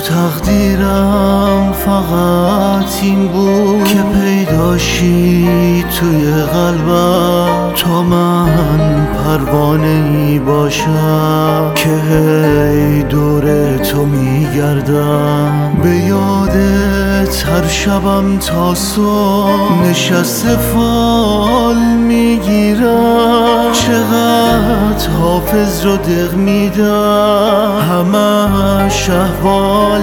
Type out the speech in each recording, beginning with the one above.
تقدیرم فقط این بود که پیداشی توی قلبم، تا من پروانه‌ای باشم که هی دور تو میگردم. به یادت هر شبم تا صبح نشسته فال میگیرم، چقدر حافظ رو دق میدم، همه احوال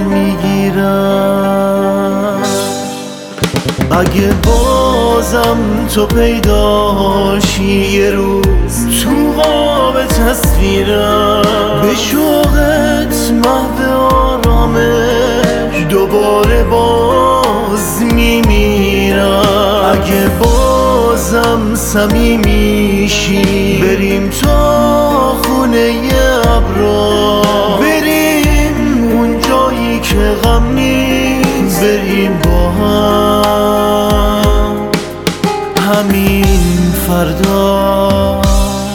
میگیرم. اگه بازم تو پیداشی یه روز تو قاب تصویرم، به شوقت محو آرامش دوباره باز میمیرم. اگه بازم صمیمیشی بریم تا خونه ابرار، بریم اون جایی که غم نیست، بریم با هم همین فردا.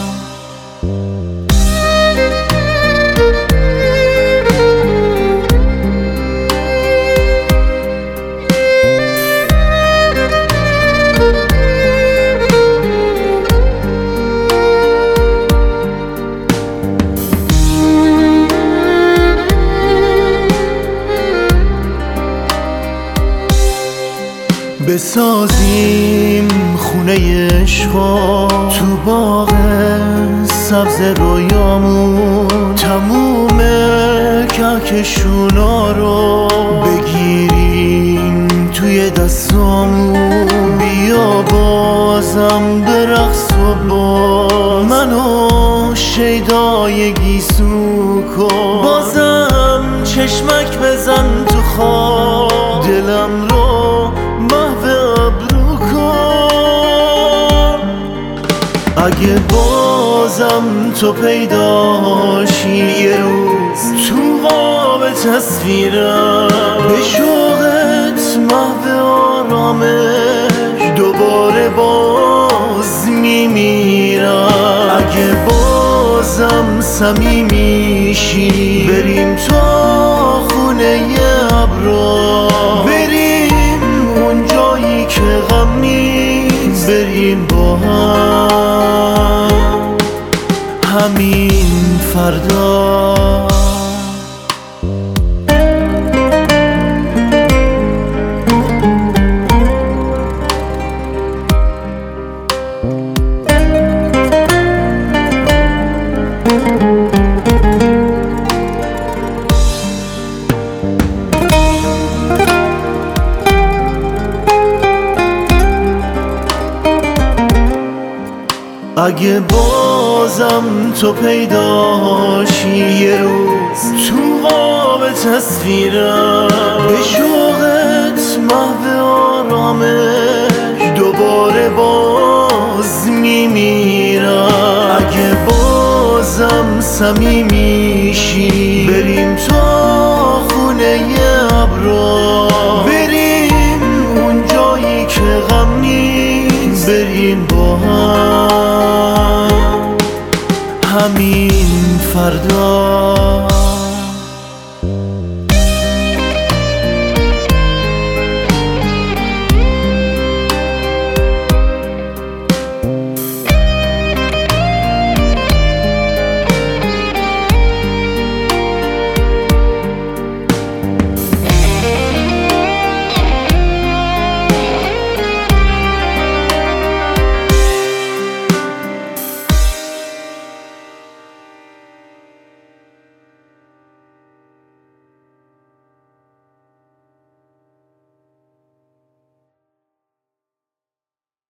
بسازیم خونه عشقا تو باغ سبز رویامون، تموم کهکشونا رو بگیریم توی دستامون. بیا بازم برقص و با من و شیدای گیسو کن، بازم چشمک بزن تو خواب، دلم رو محو ابرو کن. اگه بازم تو پیداشی یه روز تو قاب تصویرم، به شوقت محو آرامش دوباره باز میمیرم. اگه بازم صمیمیشی بریم تا خونه ابرار، بریم اون جایی که غم نیست، بریم با هم همین فردا. اگه بازم تو پیداشی یه روز تو قاب تصویرم، به شوقت محو آرامش دوباره باز میمیرم. اگه بازم صمیمیشی بریم تا خونه ابرار، بریم اون جایی که غم نیست، بریم با هم همین فردا.